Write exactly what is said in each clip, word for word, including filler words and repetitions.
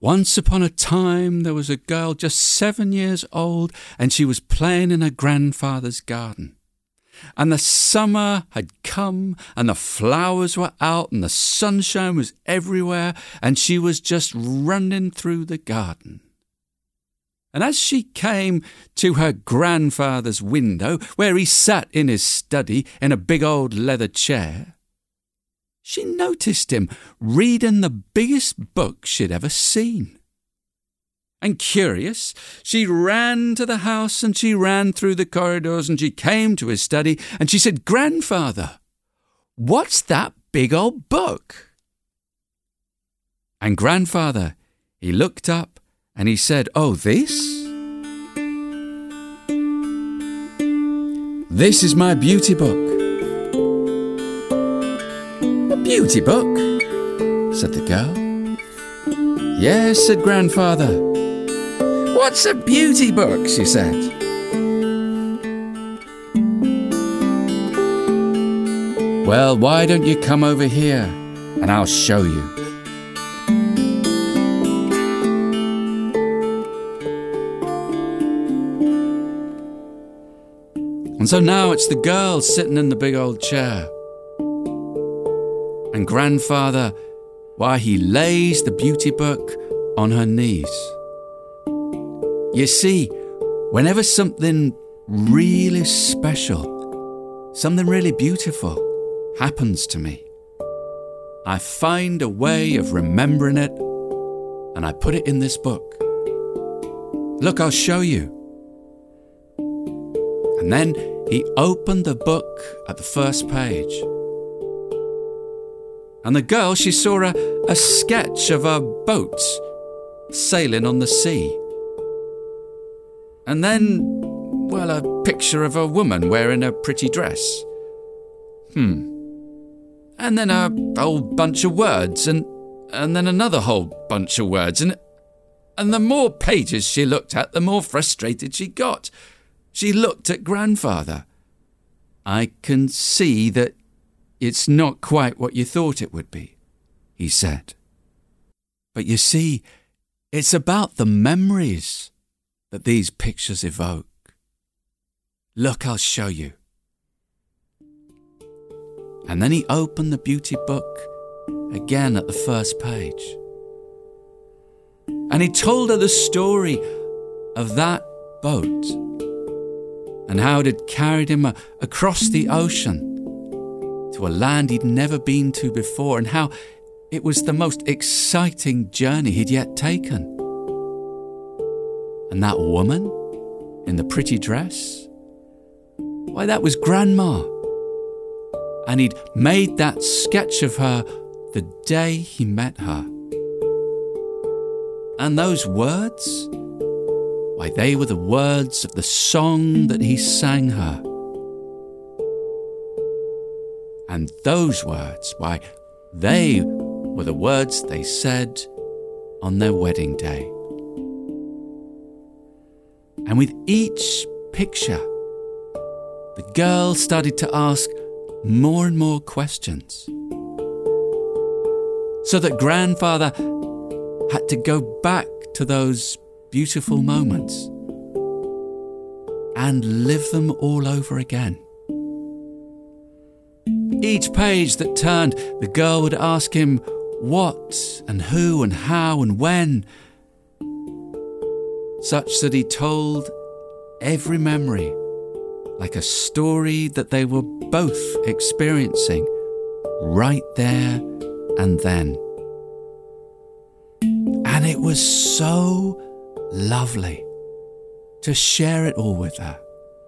Once upon a time there was a girl just seven years old, and she was playing in her grandfather's garden. And the summer had come, and the flowers were out, and the sunshine was everywhere, and she was just running through the garden. And as she came to her grandfather's window, where he sat in his study in a big old leather chair, she noticed him reading the biggest book she'd ever seen. And curious, she ran to the house, and she ran through the corridors, and she came to his study, and she said, "Grandfather, what's that big old book?" And Grandfather, he looked up, and he said, "Oh, this? This is my beauty book." "A beauty book?" said the girl. "Yes," said Grandfather. "What's a beauty book?" she said. "Well, why don't you come over here and I'll show you." And so now it's the girl sitting in the big old chair. And Grandfather, why, he lays the beauty book on her knees. You see, whenever something really special, something really beautiful happens to me, I find a way of remembering it, and I put it in this book. Look, I'll show you. And then he opened the book at the first page. And the girl, she saw a, a sketch of a boat sailing on the sea. And then, well, a picture of a woman wearing a pretty dress. Hmm. And then a whole bunch of words, and and then another whole bunch of words. And, and the more pages she looked at, the more frustrated she got. She looked at Grandfather. "I can see that it's not quite what you thought it would be," he said. "But you see, it's about the memories that these pictures evoke. Look, I'll show you." And then he opened the beauty book again at the first page. And he told her the story of that boat and how it had carried him across the ocean to a land he'd never been to before, and how it was the most exciting journey he'd yet taken. And that woman in the pretty dress, why, that was Grandma. And he'd made that sketch of her the day he met her. And those words, why, they were the words of the song that he sang her. And those words, why, they were the words they said on their wedding day. And with each picture, the girl started to ask more and more questions, so that Grandfather had to go back to those beautiful moments and live them all over again. Each page that turned, the girl would ask him what and who and how and when, such that he told every memory like a story that they were both experiencing right there and then. And it was so lovely to share it all with her.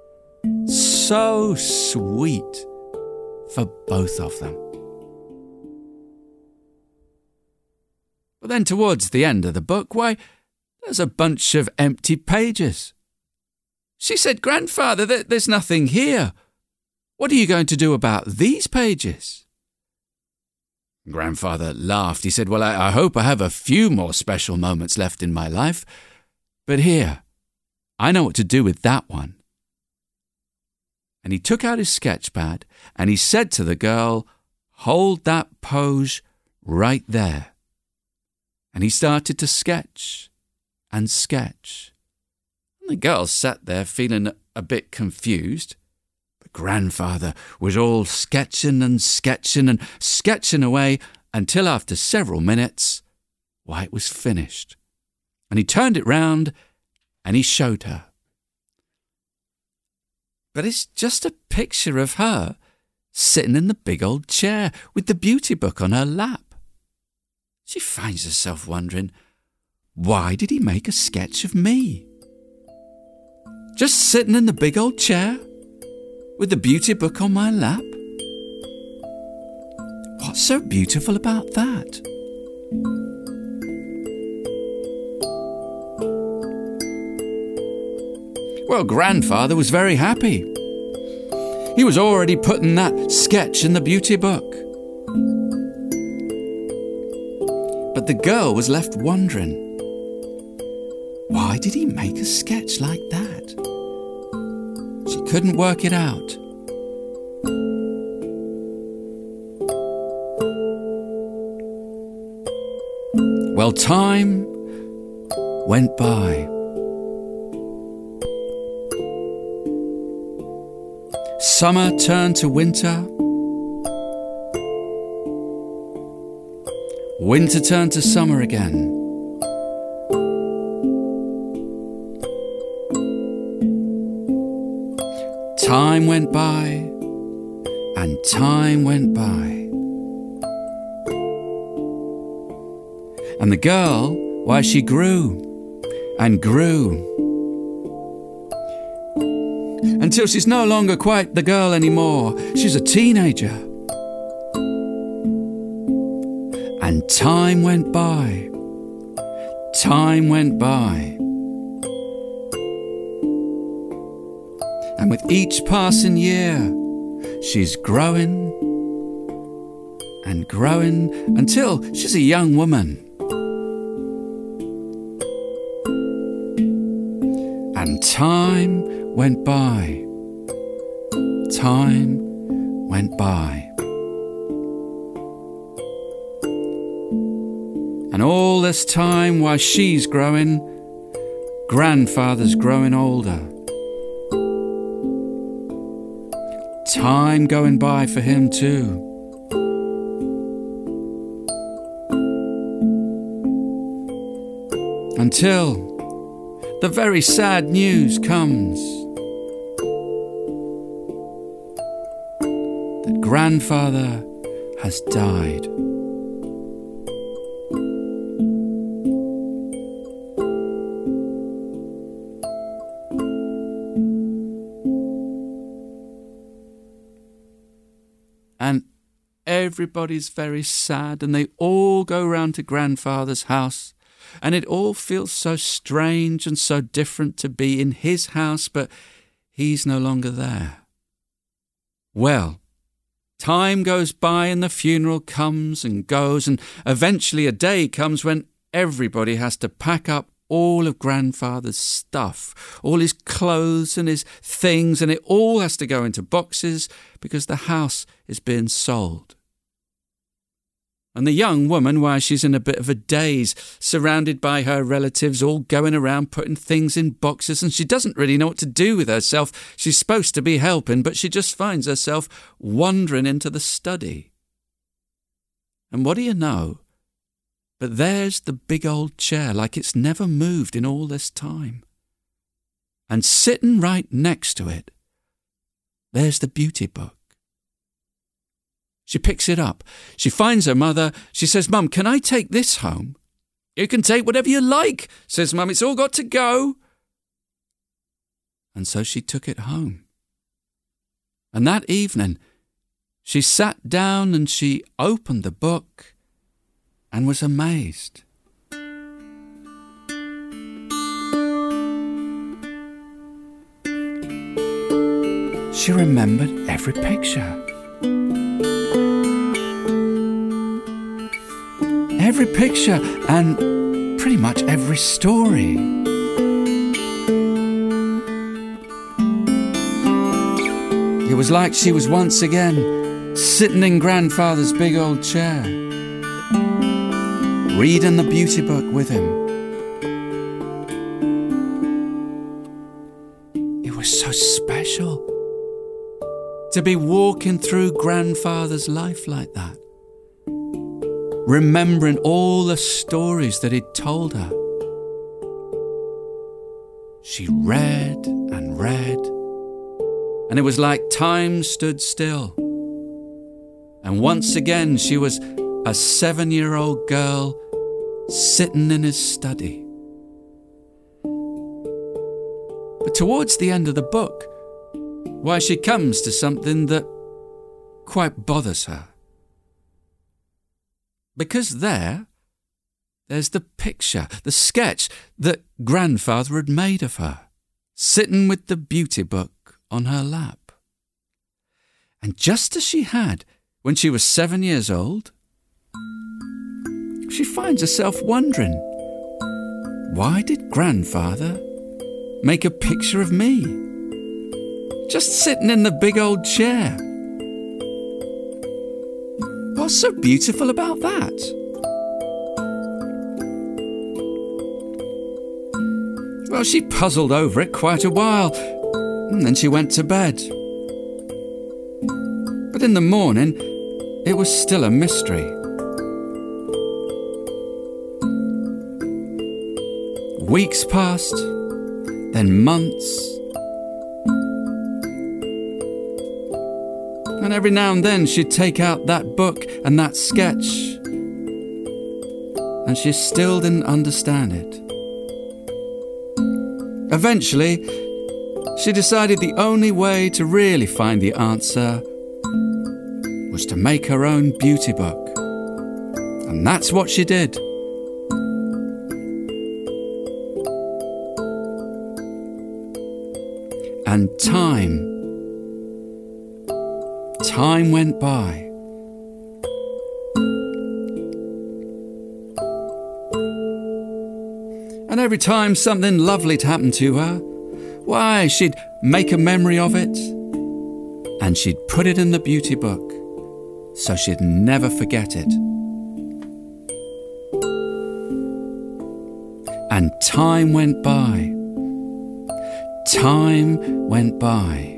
So sweet for both of them. But then towards the end of the book, why, there's a bunch of empty pages. She said, "Grandfather, there's nothing here. What are you going to do about these pages?" Grandfather laughed. He said, "Well, I, I hope I have a few more special moments left in my life. But here, I know what to do with that one." And he took out his sketch pad and he said to the girl, "Hold that pose right there." And he started to sketch and sketch. And the girl sat there feeling a bit confused. But grandfather was all sketching and sketching and sketching away until after several minutes, why, it was finished. And he turned it round and he showed her. But it's just a picture of her sitting in the big old chair with the beauty book on her lap. She finds herself wondering, why did he make a sketch of me? Just sitting in the big old chair with the beauty book on my lap? What's so beautiful about that? Well, grandfather was very happy. He was already putting that sketch in the beauty book. But the girl was left wondering, why did he make a sketch like that? She couldn't work it out. Well, time went by. Summer turned to winter. Winter turned to summer again. Time went by, and time went by. And the girl, why, she grew and grew until she's no longer quite the girl anymore. She's a teenager. And time went by. Time went by. And with each passing year, she's growing and growing until she's a young woman. And time went by. Time went by. And all this time, while she's growing, grandfather's growing older. Time going by for him too. Until the very sad news comes that grandfather has died. And everybody's very sad, and they all go round to grandfather's house. And it all feels so strange and so different to be in his house, but he's no longer there. Well, time goes by and the funeral comes and goes, and eventually a day comes when everybody has to pack up all of grandfather's stuff, all his clothes and his things, and it all has to go into boxes because the house is being sold. And the young woman, why, she's in a bit of a daze, surrounded by her relatives, all going around putting things in boxes, and she doesn't really know what to do with herself. She's supposed to be helping, but she just finds herself wandering into the study. And what do you know? But there's the big old chair, like it's never moved in all this time. And sitting right next to it, there's the beauty book. She picks it up. She finds her mother. She says, "Mum, can I take this home?" "You can take whatever you like," says Mum. "It's all got to go." And so she took it home. And that evening, she sat down and she opened the book and was amazed. She remembered every picture. Every picture and pretty much every story. It was like she was once again sitting in grandfather's big old chair, reading the beauty book with him. It was so special to be walking through grandfather's life like that, remembering all the stories that he'd told her. She read and read, and it was like time stood still. And once again she was a seven-year-old girl sitting in his study. But towards the end of the book, why, she comes to something that quite bothers her. Because there, there's the picture, the sketch that grandfather had made of her, sitting with the beauty book on her lap. And just as she had when she was seven years old, she finds herself wondering, why did grandfather make a picture of me, just sitting in the big old chair? What's so beautiful about that? Well, she puzzled over it quite a while, and then she went to bed. But in the morning, it was still a mystery. Weeks passed, then months. And every now and then she'd take out that book and that sketch, and she still didn't understand it. Eventually, she decided the only way to really find the answer was to make her own beauty book. And that's what she did. And time, time went by. And every time something lovely'd happen to her, why, she'd make a memory of it, and she'd put it in the beauty book, so she'd never forget it. And time went by. Time went by.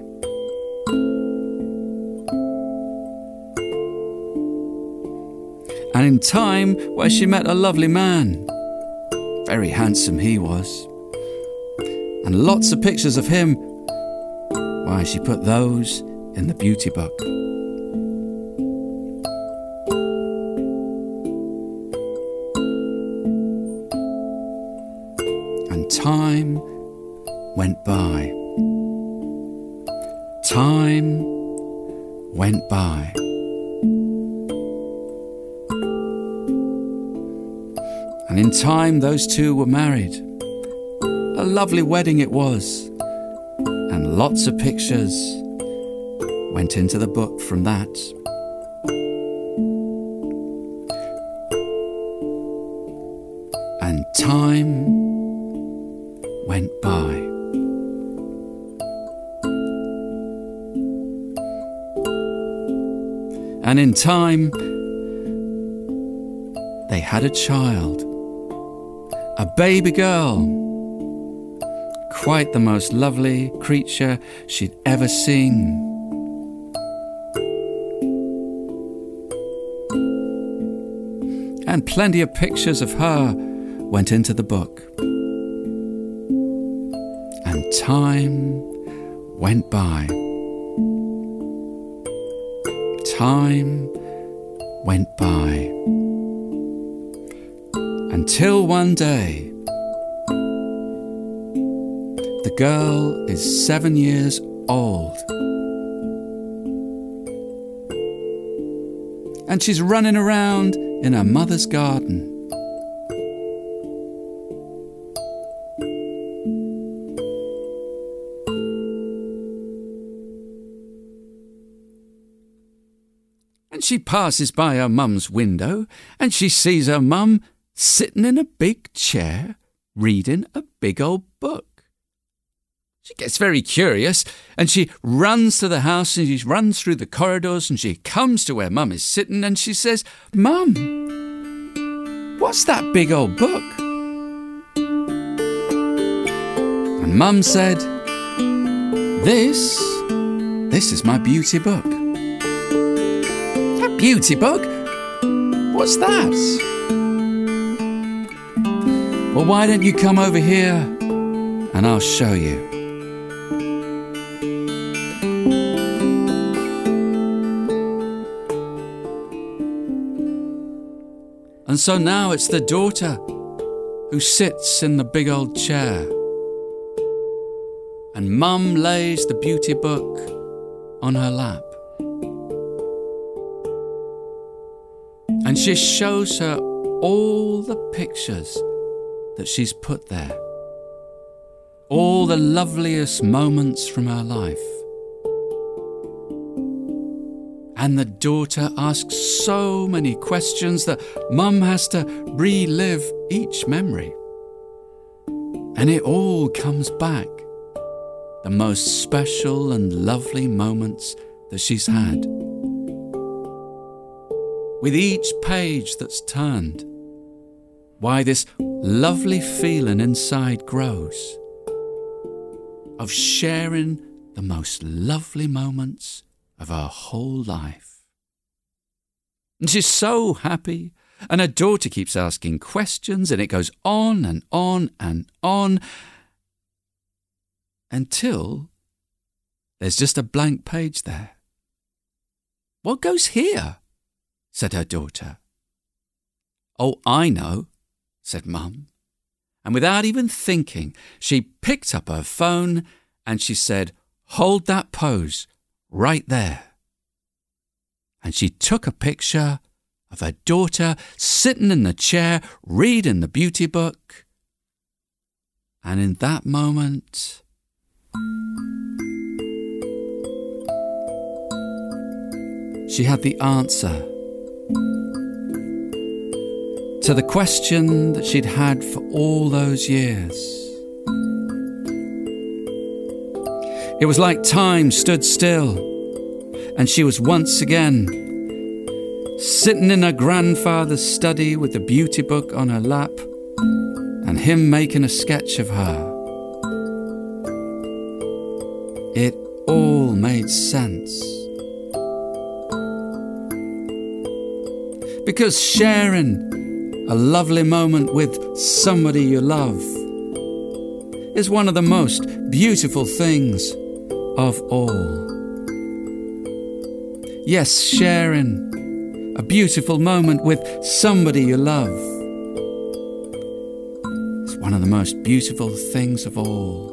And in time, where she met a lovely man. Very handsome he was. And lots of pictures of him. Why, she put those in the beauty book. And time went by. Time went by. And in time, those two were married. A lovely wedding it was, and lots of pictures went into the book from that. And time went by. And in time, they had a child, a baby girl, quite the most lovely creature she'd ever seen. And plenty of pictures of her went into the book. And time went by. Time went by. Until one day, the girl is seven years old. And she's running around in her mother's garden. And she passes by her mum's window, and she sees her mum sitting in a big chair, reading a big old book. She gets very curious, and she runs to the house, and she runs through the corridors, and she comes to where Mum is sitting, and she says, "Mum, what's that big old book? And Mum said, This, this is my beauty book. A beauty book? What's that? Well, why don't you come over here and I'll show you. And so now it's the daughter who sits in the big old chair. And Mum lays the beauty book on her lap. And she shows her all the pictures that she's put there. All the loveliest moments from her life. And the daughter asks so many questions that Mum has to relive each memory. And it all comes back. The most special and lovely moments that she's had. With each page that's turned, why this lovely feeling inside grows of sharing the most lovely moments of her whole life. And she's so happy, and her daughter keeps asking questions, and it goes on and on and on until there's just a blank page there. What goes here? Said her daughter. Oh, I know, said Mum. And without even thinking, she picked up her phone and she said, Hold that pose right there. And she took a picture of her daughter sitting in the chair reading the beauty book. And in that moment, she had the answer to the question that she'd had for all those years. It was like time stood still, and she was once again sitting in her grandfather's study with the beauty book on her lap and him making a sketch of her. It all made sense. Because sharing a lovely moment with somebody you love is one of the most beautiful things of all. Yes, sharing a beautiful moment with somebody you love is one of the most beautiful things of all.